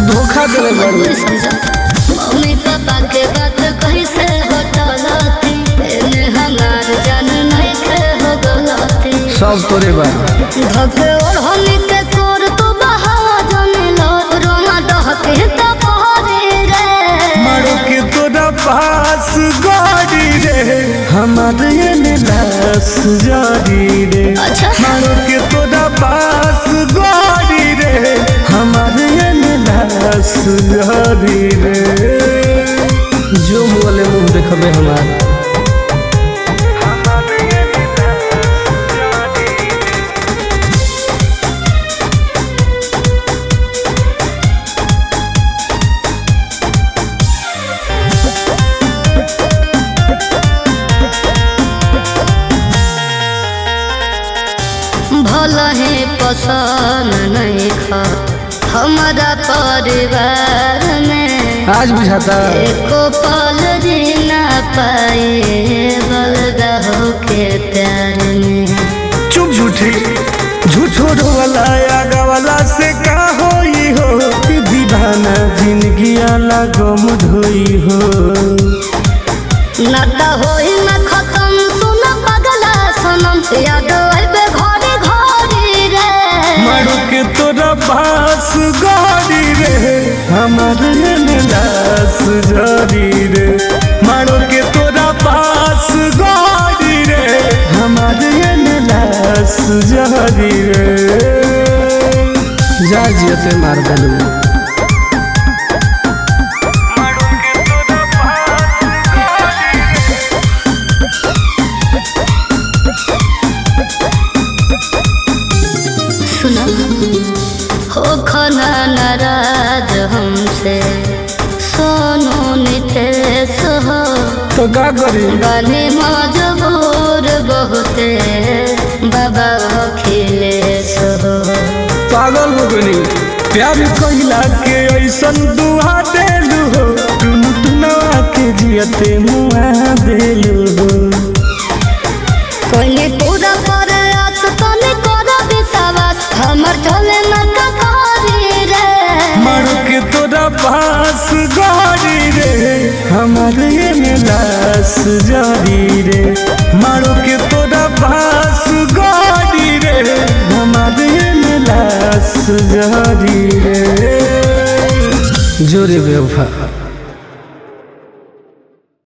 धोखा देले बारू। मम्मी पापा के बात कैसे बतलाती एने हमार जान नहीं के हो गलती सब तोरे बा धके ओढ़नी के तोर तो बहा जाने लो रोना डहके त पहरे रे मारो के तोरा पास गाड़ी रे हमारे ये लाश जारी रे। अच्छा मारो के तोरा पास गाड़ी रे हमारे ये लाश जारी रे। जो बोले मुंह देखबे हमार भला है पसंद नहीं खा हमारा परिवार में आज बुझाता एको पल जीना पाए बलगा हो के प्यार में। चुप झूठी झूठो वाला आगा वाला से का होई हो दीवाना जिंदगी आला गम धोई हो। नाता होई ना खत्म सुन पगला सनम याद आइबे घरे घरे रे मारो के तोरा पास गाड़ी रे हमारे ये लाश जारी रे। मारो के तोरा पास गाड़ी रे हमारे ये लाश जारी रे। जा जियते मार दलू सुना हो खाना नाराज हमसे सोनू नितेश हो तो का करी बने मजबूर बहुते बाबा अखिलेश हो। पागल हो गनी प्यार कहिला के ऐसन दुआ देलू हो टुन टुनवा के जियते मुआ देलू हो। कोई पूरा पर आस तने कर विश्वास हमर चले न ककारी रे मारो के तोरा पास गाड़ी रे हमारे ये लाश जारी रे। मारो के तोरा पास गाड़ी रे हमारे ये लाश जारी रे। जोरे बेवफा।